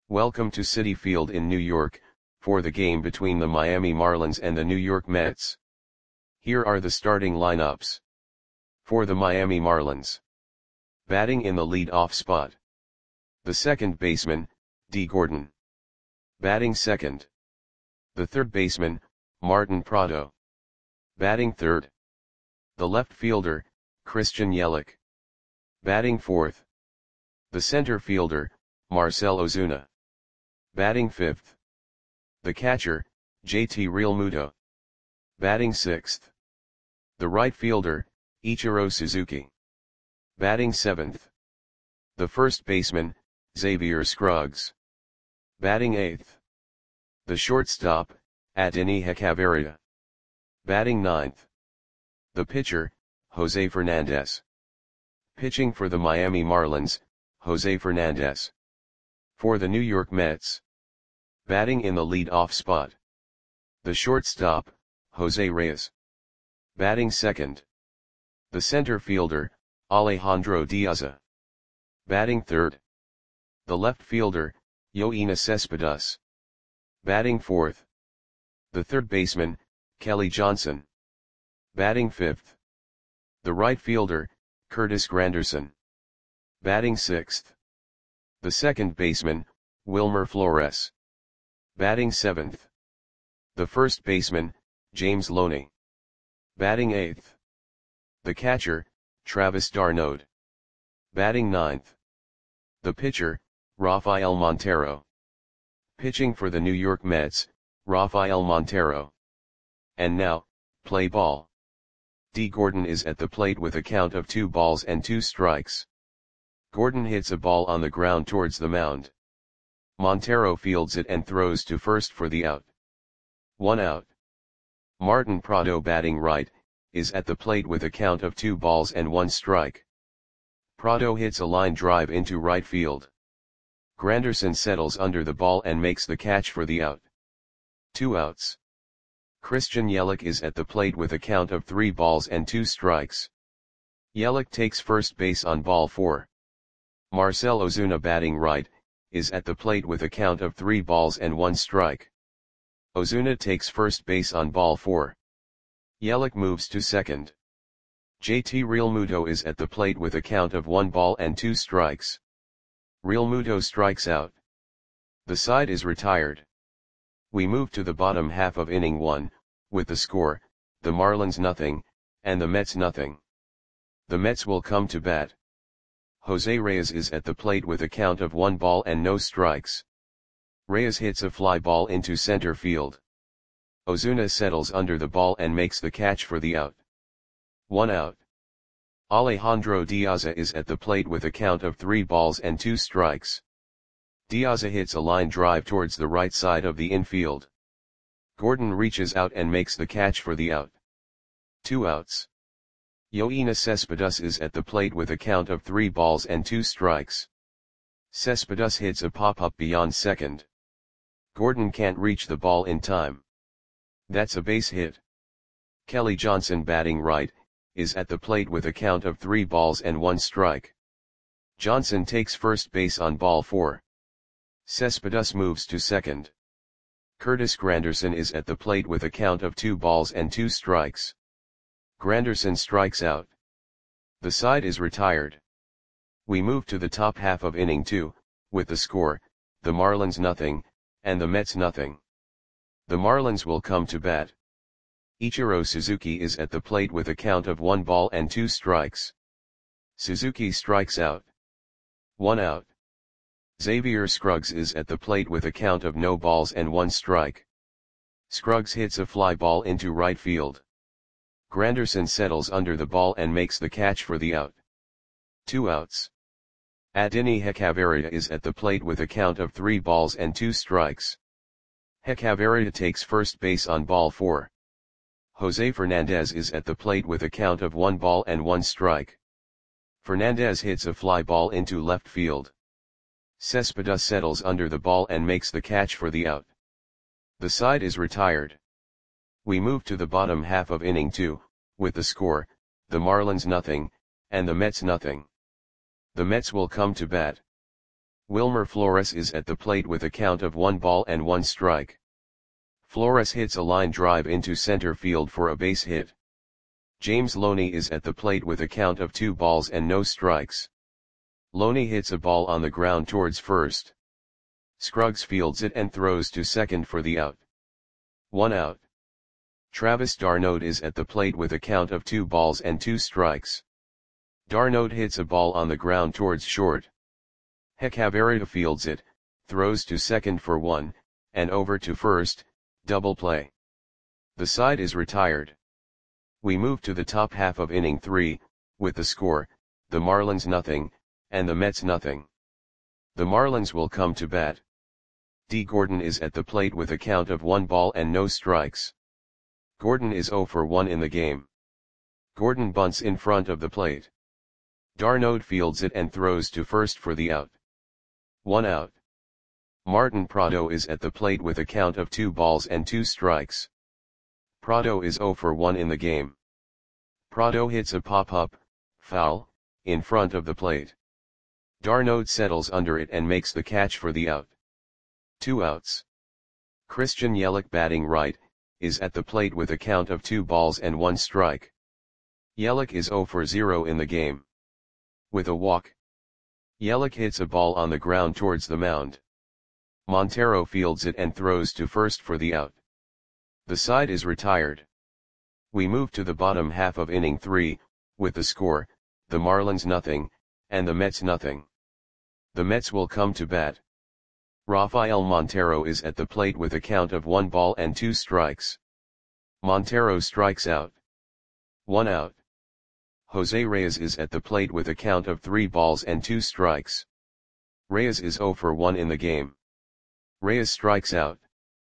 Welcome to Citi Field in New York, for the game between the Miami Marlins and the New York Mets. Here are the starting lineups. For the Miami Marlins. Batting in the lead-off spot. The second baseman, Dee Gordon. Batting second. The third baseman, Martin Prado. Batting third. The left fielder, Christian Yelich. Batting fourth. The center fielder, Marcell Ozuna. Batting fifth. The catcher, JT Realmuto. Batting sixth. The right fielder, Ichiro Suzuki. Batting seventh. The first baseman, Xavier Scruggs. Batting eighth. The shortstop, Adeiny Hechavarria. Batting ninth. The pitcher, Jose Fernandez. Pitching for the Miami Marlins, Jose Fernandez. For the New York Mets. Batting in the lead-off spot. The shortstop, Jose Reyes. Batting second. The center fielder, Alejandro De Aza. Batting third. The left fielder, Yoenis Cespedes. Batting fourth. The third baseman, Kelly Johnson. Batting fifth. The right fielder, Curtis Granderson. Batting sixth. The second baseman, Wilmer Flores. Batting seventh. The first baseman, James Loney. Batting eighth. The catcher, Travis d'Arnaud. Batting ninth. The pitcher, Rafael Montero. Pitching for the New York Mets, Rafael Montero. And now, play ball. Dee Gordon is at the plate with a count of 2 balls and 2 strikes. Gordon hits a ball on the ground towards the mound. Montero fields it and throws to first for the out. 1 out. Martin Prado, batting right, is at the plate with a count of 2 balls and 1 strike. Prado hits a line drive into right field. Granderson settles under the ball and makes the catch for the out. 2 outs. Christian Yelich is at the plate with a count of 3 balls and 2 strikes. Yelich takes first base on ball 4. Marcell Ozuna, batting right, is at the plate with a count of 3 balls and 1 strike. Ozuna takes first base on ball 4. Yelich moves to second. JT Realmuto is at the plate with a count of 1 ball and 2 strikes. Realmuto strikes out. The side is retired. We move to the bottom half of inning 1, with the score, the Marlins nothing, and the Mets nothing. The Mets will come to bat. Jose Reyes is at the plate with a count of 1 ball and no strikes. Reyes hits a fly ball into center field. Ozuna settles under the ball and makes the catch for the out. 1 out. Alejandro De Aza is at the plate with a count of 3 balls and 2 strikes. De Aza hits a line drive towards the right side of the infield. Gordon reaches out and makes the catch for the out. 2 outs. Yoenis Cespedes is at the plate with a count of 3 balls and 2 strikes. Cespedes hits a pop-up beyond second. Gordon can't reach the ball in time. That's a base hit. Kelly Johnson, batting right, is at the plate with a count of 3 balls and 1 strike. Johnson takes first base on ball 4. Cespedes moves to second. Curtis Granderson is at the plate with a count of 2 balls and 2 strikes. Granderson strikes out. The side is retired. We move to the top half of inning 2, with the score, the Marlins nothing, and the Mets nothing. The Marlins will come to bat. Ichiro Suzuki is at the plate with a count of 1 ball and 2 strikes. Suzuki strikes out. 1 out. Xavier Scruggs is at the plate with a count of no balls and 1 strike. Scruggs hits a fly ball into right field. Granderson settles under the ball and makes the catch for the out. 2 outs. Adeiny Hechavarria is at the plate with a count of 3 balls and 2 strikes. Hechavarria takes first base on ball 4. Jose Fernandez is at the plate with a count of 1 ball and 1 strike. Fernandez hits a fly ball into left field. Cespedes settles under the ball and makes the catch for the out. The side is retired. We move to the bottom half of inning 2, with the score, the Marlins nothing, and the Mets nothing. The Mets will come to bat. Wilmer Flores is at the plate with a count of 1 ball and 1 strike. Flores hits a line drive into center field for a base hit. James Loney is at the plate with a count of 2 balls and no strikes. Loney hits a ball on the ground towards first. Scruggs fields it and throws to second for the out. 1 out. Travis d'Arnaud is at the plate with a count of 2 balls and 2 strikes. d'Arnaud hits a ball on the ground towards short. Hechavarria fields it, throws to second for 1, and over to first, double play. The side is retired. We move to the top half of inning 3, with the score, the Marlins nothing, and the Mets nothing. The Marlins will come to bat. D. Gordon is at the plate with a count of 1 ball and no strikes. Gordon is 0 for 1 in the game. Gordon bunts in front of the plate. d'Arnaud fields it and throws to first for the out. 1 out. Martin Prado is at the plate with a count of 2 balls and 2 strikes. Prado is 0 for 1 in the game. Prado hits a pop-up, foul, in front of the plate. d'Arnaud settles under it and makes the catch for the out. 2 outs. Christian Yelich batting right, is at the plate with a count of 2 balls and 1 strike. Yelich is 0 for 0 in the game. With a walk. Yelich hits a ball on the ground towards the mound. Montero fields it and throws to first for the out. The side is retired. We move to the bottom half of inning 3, with the score, the Marlins nothing, and the Mets nothing. The Mets will come to bat. Rafael Montero is at the plate with a count of 1 ball and 2 strikes. Montero strikes out. 1 out. Jose Reyes is at the plate with a count of 3 balls and 2 strikes. Reyes is 0 for 1 in the game. Reyes strikes out.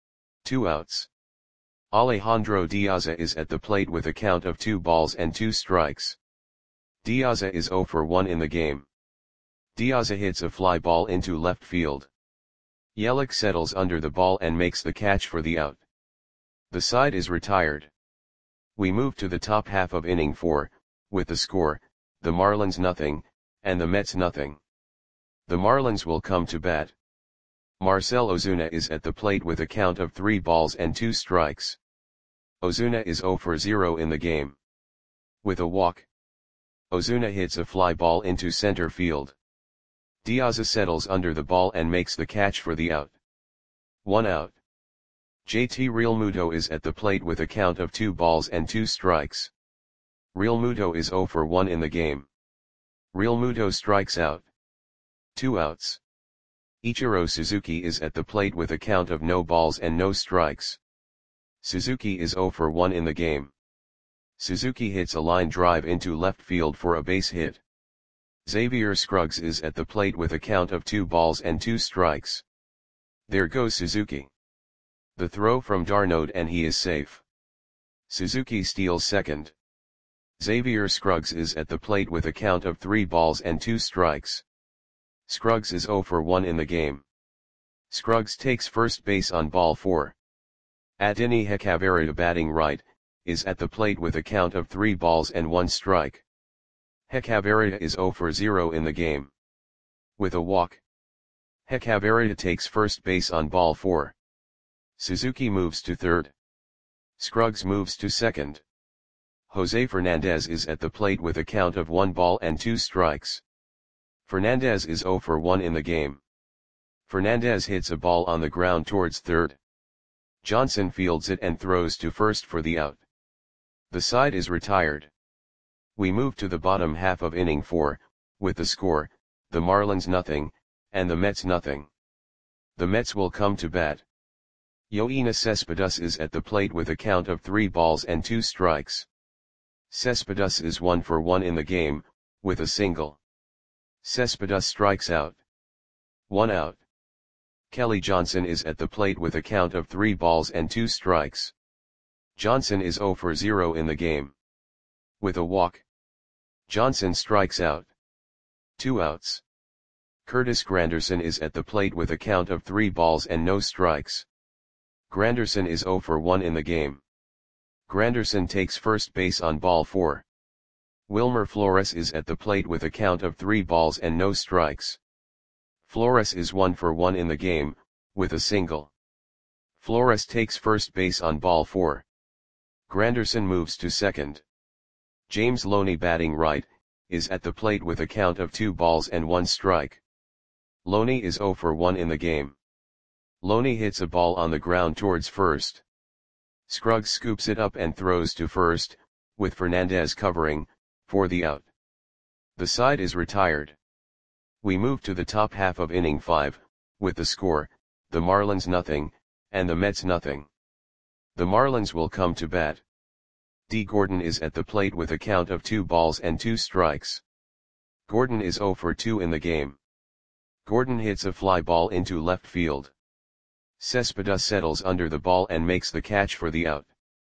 2 outs. Alejandro Diaz is at the plate with a count of 2 balls and 2 strikes. Diaz is 0 for 1 in the game. Diaz hits a fly ball into left field. Yelich settles under the ball and makes the catch for the out. The side is retired. We move to the top half of inning 4, with the score, the Marlins nothing, and the Mets nothing. The Marlins will come to bat. Marcell Ozuna is at the plate with a count of 3 balls and 2 strikes. Ozuna is 0 for 0 in the game. With a walk. Ozuna hits a fly ball into center field. Diaz settles under the ball and makes the catch for the out. 1 out. JT Realmuto is at the plate with a count of 2 balls and 2 strikes. Realmuto is 0 for 1 in the game. Realmuto strikes out. 2 outs. Ichiro Suzuki is at the plate with a count of no balls and no strikes. Suzuki is 0 for 1 in the game. Suzuki hits a line drive into left field for a base hit. Xavier Scruggs is at the plate with a count of 2 balls and 2 strikes. There goes Suzuki. The throw from d'Arnaud and he is safe. Suzuki steals second. Xavier Scruggs is at the plate with a count of 3 balls and 2 strikes. Scruggs is 0 for 1 in the game. Scruggs takes first base on ball 4. Adeiny Hechavarria batting right, is at the plate with a count of 3 balls and 1 strike. Hechavarria is 0 for 0 in the game. With a walk. Hechavarria takes first base on ball 4. Suzuki moves to third. Scruggs moves to second. Jose Fernandez is at the plate with a count of 1 ball and 2 strikes. Fernandez is 0 for 1 in the game. Fernandez hits a ball on the ground towards third. Johnson fields it and throws to first for the out. The side is retired. We move to the bottom half of inning 4, with the score, the Marlins nothing, and the Mets nothing. The Mets will come to bat. Yoenis Cespedes is at the plate with a count of 3 balls and 2 strikes. Cespedes is 1 for 1 in the game, with a single. Cespedes strikes out. 1 out. Kelly Johnson is at the plate with a count of 3 balls and 2 strikes. Johnson is 0 for 0 in the game. With a walk. Johnson strikes out. 2 outs. Curtis Granderson is at the plate with a count of 3 balls and no strikes. Granderson is 0 for 1 in the game. Granderson takes first base on ball 4. Wilmer Flores is at the plate with a count of 3 balls and no strikes. Flores is 1 for 1 in the game, with a single. Flores takes first base on ball 4. Granderson moves to second. James Loney, batting right, is at the plate with a count of 2 balls and 1 strike. Loney is 0 for 1 in the game. Loney hits a ball on the ground towards first. Scruggs scoops it up and throws to first, with Fernandez covering, for the out. The side is retired. We move to the top half of inning 5, with the score, the Marlins 0, and the Mets 0. The Marlins will come to bat. D. Gordon is at the plate with a count of 2 balls and 2 strikes. Gordon is 0 for 2 in the game. Gordon hits a fly ball into left field. Cespedes settles under the ball and makes the catch for the out.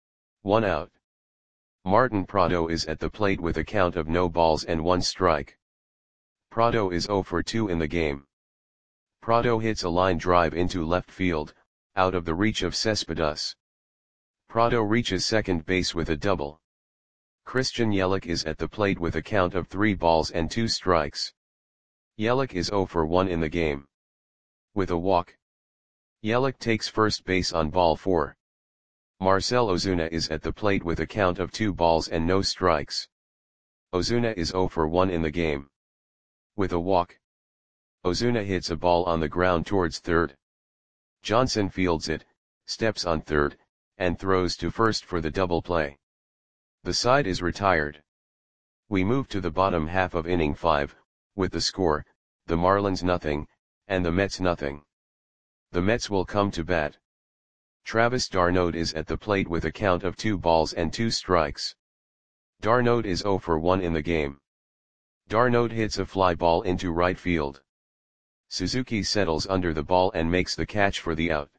1 out. Martin Prado is at the plate with a count of no balls and 1 strike. Prado is 0 for 2 in the game. Prado hits a line drive into left field, out of the reach of Cespedes. Prado reaches second base with a double. Christian Yelich is at the plate with a count of 3 balls and 2 strikes. Yelich is 0 for 1 in the game. With a walk. Yelich takes first base on ball 4. Marcell Ozuna is at the plate with a count of 2 balls and no strikes. Ozuna is 0 for 1 in the game. With a walk. Ozuna hits a ball on the ground towards third. Johnson fields it, steps on third, and throws to first for the double play. The side is retired. We move to the bottom half of inning 5, with the score, the Marlins 0, and the Mets 0. The Mets will come to bat. Travis d'Arnaud is at the plate with a count of 2 balls and 2 strikes. d'Arnaud is 0 for 1 in the game. d'Arnaud hits a fly ball into right field. Suzuki settles under the ball and makes the catch for the out.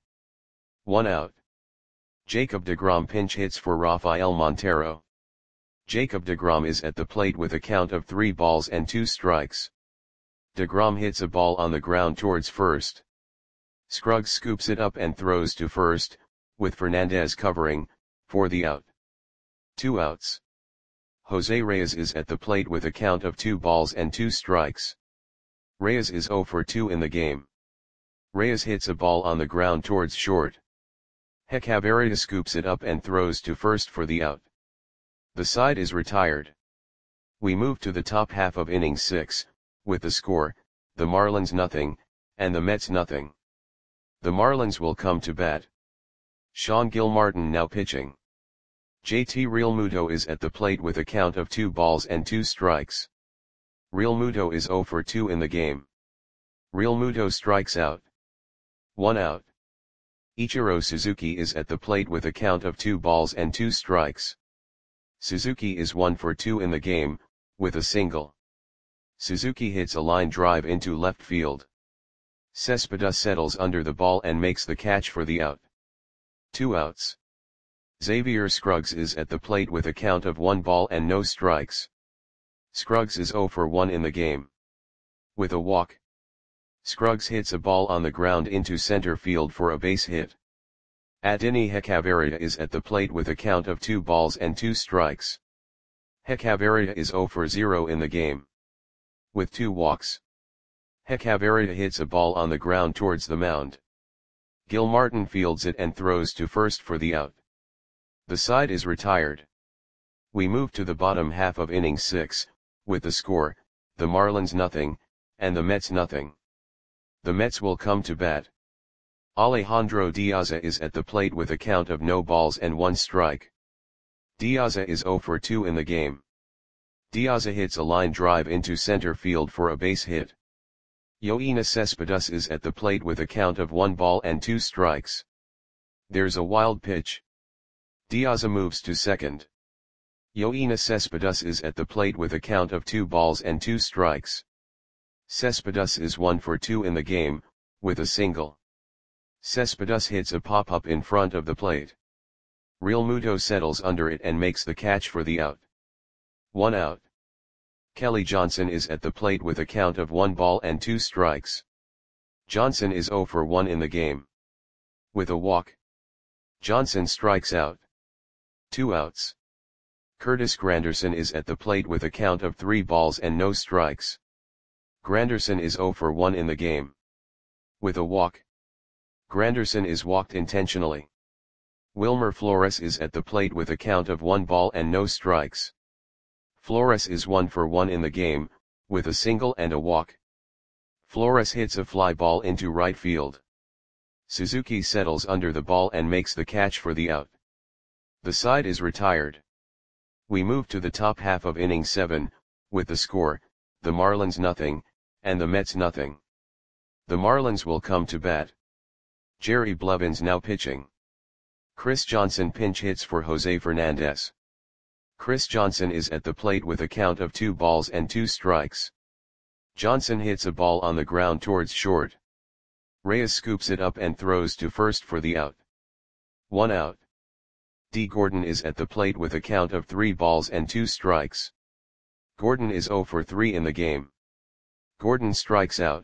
1 out. Jacob deGrom pinch hits for Rafael Montero. Jacob deGrom is at the plate with a count of 3 balls and 2 strikes. deGrom hits a ball on the ground towards first. Scruggs scoops it up and throws to first, with Fernandez covering, for the out. 2 outs. Jose Reyes is at the plate with a count of 2 balls and 2 strikes. Reyes is 0 for 2 in the game. Reyes hits a ball on the ground towards short. Hechavarria scoops it up and throws to first for the out. The side is retired. We move to the top half of inning 6, with the score, the Marlins 0, and the Mets 0. The Marlins will come to bat. Sean Gilmartin now pitching. JT Realmuto is at the plate with a count of 2 balls and 2 strikes. Realmuto is 0 for 2 in the game. Realmuto strikes out. 1 out. Ichiro Suzuki is at the plate with a count of 2 balls and 2 strikes. Suzuki is 1 for 2 in the game, with a single. Suzuki hits a line drive into left field. Cespedes settles under the ball and makes the catch for the out. 2 outs. Xavier Scruggs is at the plate with a count of 1 ball and no strikes. Scruggs is 0 for 1 in the game. With a walk. Scruggs hits a ball on the ground into center field for a base hit. Adeiny Hechavarria is at the plate with a count of 2 balls and 2 strikes. Hechavarria is 0 for 0 in the game. With 2 walks. Hechavarria hits a ball on the ground towards the mound. Gilmartin fields it and throws to first for the out. The side is retired. We move to the bottom half of inning 6, with the score, the Marlins 0, and the Mets 0. The Mets will come to bat. Alejandro Diaz is at the plate with a count of no balls and 1 strike. Diaz is 0 for 2 in the game. Diaz hits a line drive into center field for a base hit. Yoenis Cespedes is at the plate with a count of 1 ball and 2 strikes. There's a wild pitch. Diaz moves to second. Yoenis Cespedes is at the plate with a count of 2 balls and 2 strikes. Cespedes is 1 for 2 in the game, with a single. Cespedes hits a pop-up in front of the plate. Realmuto settles under it and makes the catch for the out. 1 out. Kelly Johnson is at the plate with a count of 1 ball and 2 strikes. Johnson is 0 for 1 in the game. With a walk. Johnson strikes out. 2 outs. Curtis Granderson is at the plate with a count of 3 balls and no strikes. Granderson is 0 for 1 in the game. With a walk. Granderson is walked intentionally. Wilmer Flores is at the plate with a count of 1 ball and no strikes. Flores is 1 for 1 in the game, with a single and a walk. Flores hits a fly ball into right field. Suzuki settles under the ball and makes the catch for the out. The side is retired. We move to the top half of inning 7, with the score, the Marlins nothing, and the Mets nothing. The Marlins will come to bat. Jerry Blevins now pitching. Chris Johnson pinch hits for Jose Fernandez. Chris Johnson is at the plate with a count of 2 balls and 2 strikes. Johnson hits a ball on the ground towards short. Reyes scoops it up and throws to first for the out. 1 out. D. Gordon is at the plate with a count of 3 balls and 2 strikes. Gordon is 0 for 3 in the game. Gordon strikes out.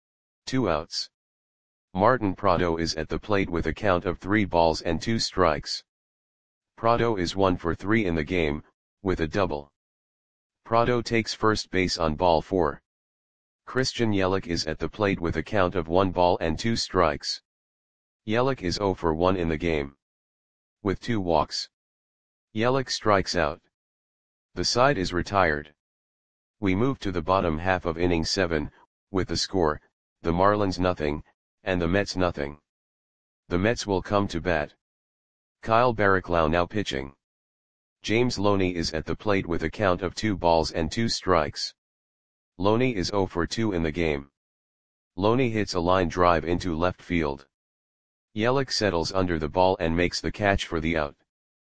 2 outs. Martin Prado is at the plate with a count of 3 balls and 2 strikes. Prado is 1 for 3 in the game, with a double. Prado takes first base on ball 4. Christian Yelich is at the plate with a count of 1 ball and 2 strikes. Yelich is 0 for 1 in the game. With 2 walks. Yelich strikes out. The side is retired. We move to the bottom half of inning 7, with the score, the Marlins nothing, and the Mets nothing. The Mets will come to bat. Kyle Barraclough now pitching. James Loney is at the plate with a count of 2 balls and 2 strikes. Loney is 0 for 2 in the game. Loney hits a line drive into left field. Yelich settles under the ball and makes the catch for the out.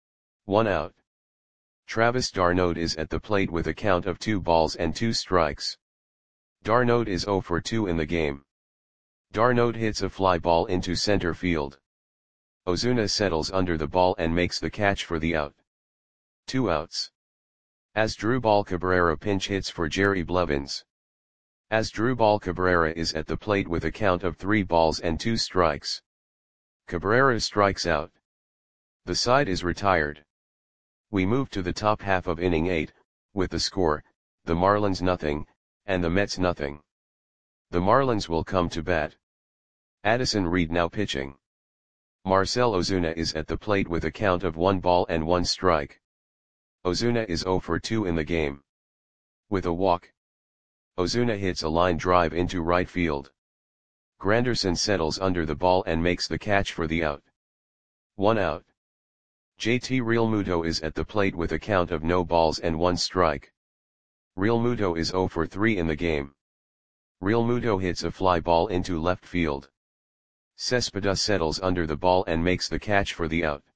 1 out. Travis d'Arnaud is at the plate with a count of 2 balls and 2 strikes. d'Arnaud is 0 for 2 in the game. d'Arnaud hits a fly ball into center field. Ozuna settles under the ball and makes the catch for the out. 2 outs. Asdrubal Cabrera pinch hits for Jerry Blevins. Asdrubal Cabrera is at the plate with a count of 3 balls and 2 strikes. Cabrera strikes out. The side is retired. We move to the top half of inning 8, with the score, the Marlins nothing, and the Mets nothing. The Marlins will come to bat. Addison Reed now pitching. Marcell Ozuna is at the plate with a count of 1 ball and 1 strike. Ozuna is 0 for 2 in the game. With a walk. Ozuna hits a line drive into right field. Granderson settles under the ball and makes the catch for the out. 1 out. JT Realmuto is at the plate with a count of no balls and 1 strike. Realmuto is 0 for 3 in the game. Realmuto hits a fly ball into left field. Cespedes settles under the ball and makes the catch for the out.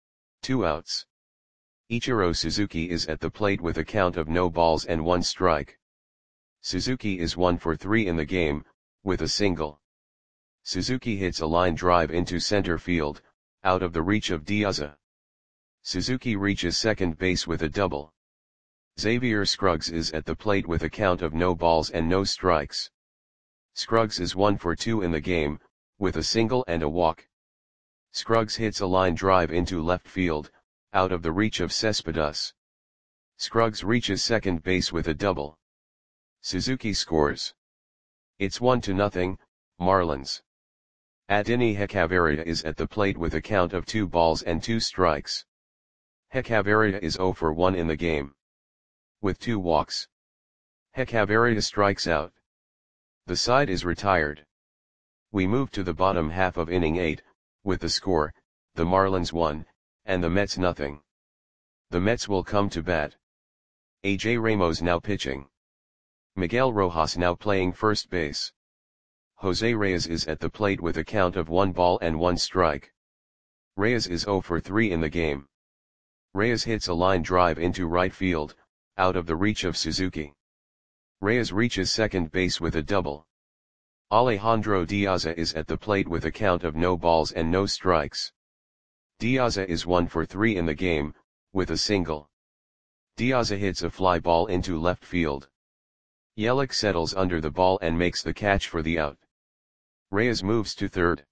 2 outs. Ichiro Suzuki is at the plate with a count of no balls and 1 strike. Suzuki is 1 for 3 in the game, with a single. Suzuki hits a line drive into center field, out of the reach of Diaza. Suzuki reaches second base with a double. Xavier Scruggs is at the plate with a count of no balls and no strikes. Scruggs is 1 for 2 in the game, with a single and a walk. Scruggs hits a line drive into left field, out of the reach of Cespedes. Scruggs reaches second base with a double. Suzuki scores. It's 1-0, Marlins. Adeiny Hechavarria is at the plate with a count of 2 balls and 2 strikes. Hechavarria is 0 for 1 in the game. With 2 walks. Hechavarria strikes out. The side is retired. We move to the bottom half of inning 8, with the score, the Marlins 1, and the Mets nothing. The Mets will come to bat. AJ Ramos now pitching. Miguel Rojas now playing first base. Jose Reyes is at the plate with a count of 1 ball and 1 strike. Reyes is 0 for 3 in the game. Reyes hits a line drive into right field, out of the reach of Suzuki. Reyes reaches second base with a double. Alejandro Diaza is at the plate with a count of no balls and no strikes. Diaza is 1 for 3 in the game, with a single. Diaza hits a fly ball into left field. Yelich settles under the ball and makes the catch for the out. Reyes moves to third.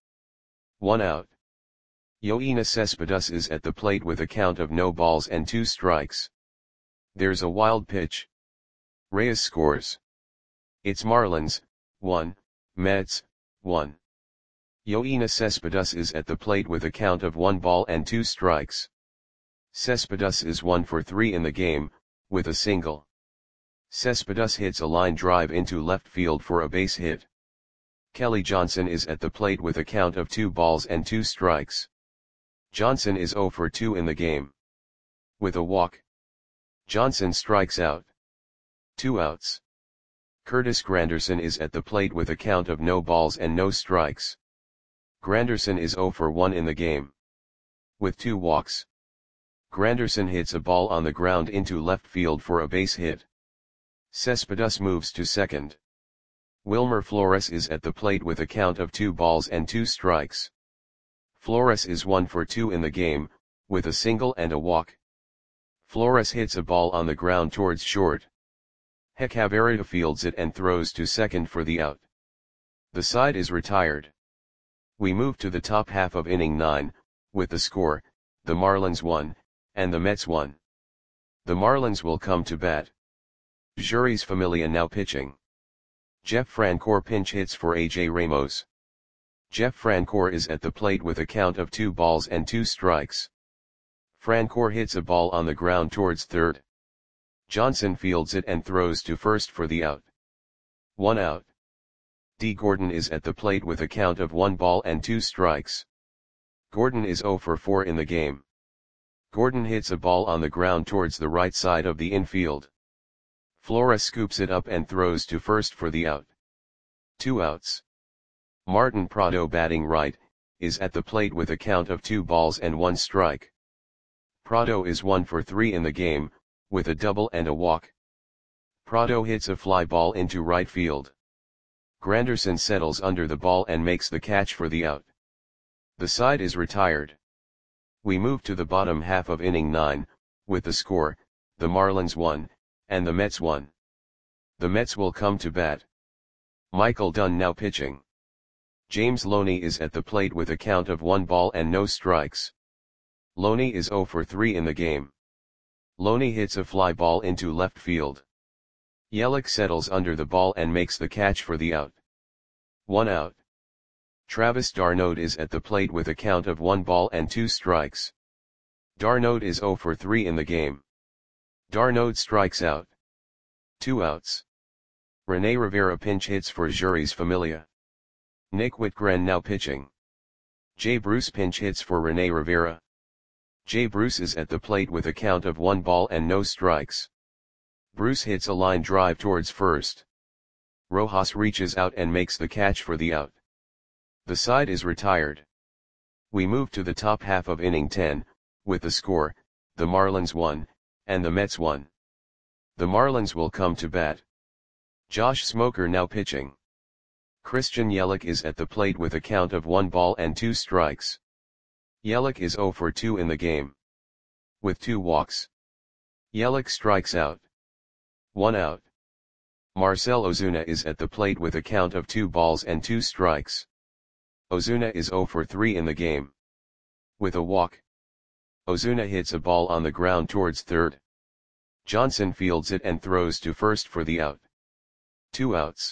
1 out. Yoenis Cespedes is at the plate with a count of no balls and 2 strikes. There's a wild pitch. Reyes scores. It's Marlins, 1, Mets, 1. Yoenis Cespedes is at the plate with a count of 1 ball and 2 strikes. Cespedes is 1 for 3 in the game, with a single. Cespedes hits a line drive into left field for a base hit. Kelly Johnson is at the plate with a count of 2 balls and 2 strikes. Johnson is 0 for 2 in the game. With a walk. Johnson strikes out. 2 outs. Curtis Granderson is at the plate with a count of no balls and no strikes. Granderson is 0 for 1 in the game. With 2 walks. Granderson hits a ball on the ground into left field for a base hit. Cespedes moves to second. Wilmer Flores is at the plate with a count of 2 balls and 2 strikes. Flores is 1 for 2 in the game, with a single and a walk. Flores hits a ball on the ground towards short. Hechavarria fields it and throws to second for the out. The side is retired. We move to the top half of inning 9, with the score, the Marlins 1, and the Mets 1. The Marlins will come to bat. Jeurys Familia now pitching. Jeff Francoeur pinch hits for A.J. Ramos. Jeff Francoeur is at the plate with a count of 2 balls and 2 strikes. Francoeur hits a ball on the ground towards third. Johnson fields it and throws to first for the out. 1 out. D. Gordon is at the plate with a count of 1 ball and 2 strikes. Gordon is 0 for 4 in the game. Gordon hits a ball on the ground towards the right side of the infield. Flores scoops it up and throws to first for the out. 2 outs. Martin Prado batting right, is at the plate with a count of 2 balls and 1 strike. Prado is 1 for 3 in the game, with a double and a walk. Prado hits a fly ball into right field. Granderson settles under the ball and makes the catch for the out. The side is retired. We move to the bottom half of inning 9, with the score, the Marlins 1, and the Mets 1. The Mets will come to bat. Michael Dunn now pitching. James Loney is at the plate with a count of 1 ball and no strikes. Loney is 0 for 3 in the game. Loney hits a fly ball into left field. Yelich settles under the ball and makes the catch for the out. 1 out. Travis d'Arnaud is at the plate with a count of 1 ball and 2 strikes. d'Arnaud is 0 for 3 in the game. d'Arnaud strikes out. 2 outs. Rene Rivera pinch hits for Jeurys Familia. Nick Whitgren now pitching. Jay Bruce pinch hits for Rene Rivera. Jay Bruce is at the plate with a count of 1 ball and no strikes. Bruce hits a line drive towards first. Rojas reaches out and makes the catch for the out. The side is retired. We move to the top half of inning 10, with the score, the Marlins 1, and the Mets 1. The Marlins will come to bat. Josh Smoker now pitching. Christian Yelich is at the plate with a count of 1 ball and 2 strikes. Yelich is 0 for 2 in the game. With 2 walks. Yelich strikes out. 1 out. Marcell Ozuna is at the plate with a count of 2 balls and 2 strikes. Ozuna is 0 for 3 in the game. With a walk. Ozuna hits a ball on the ground towards third. Johnson fields it and throws to first for the out. 2 outs.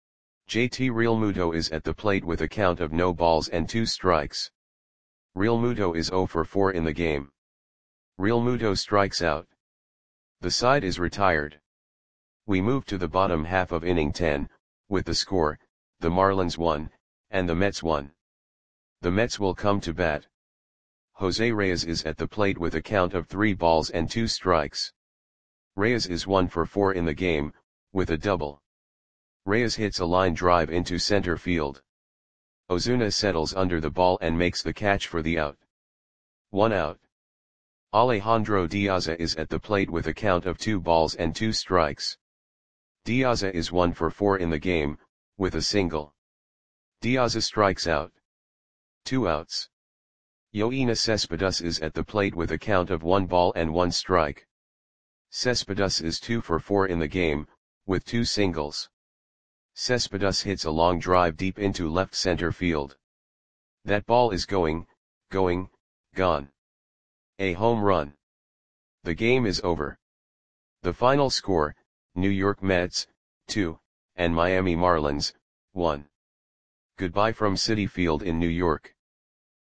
JT Realmuto is at the plate with a count of no balls and 2 strikes. Realmuto is 0 for 4 in the game. Realmuto strikes out. The side is retired. We move to the bottom half of inning 10, with the score, the Marlins 1, and the Mets 1. The Mets will come to bat. Jose Reyes is at the plate with a count of 3 balls and 2 strikes. Reyes is 1 for 4 in the game, with a double. Reyes hits a line drive into center field. Ozuna settles under the ball and makes the catch for the out. 1 out. Alejandro Diaza is at the plate with a count of 2 balls and 2 strikes. Diaza is 1 for 4 in the game, with a single. Diaza strikes out. 2 outs. Yoenis Cespedes is at the plate with a count of 1 ball and 1 strike. Cespedes is 2 for 4 in the game, with 2 singles. Cespedes hits a long drive deep into left center field. That ball is gone. A home run. The game is over. The final score, New York Mets, 2, and Miami Marlins, 1. Goodbye from Citi Field in New York.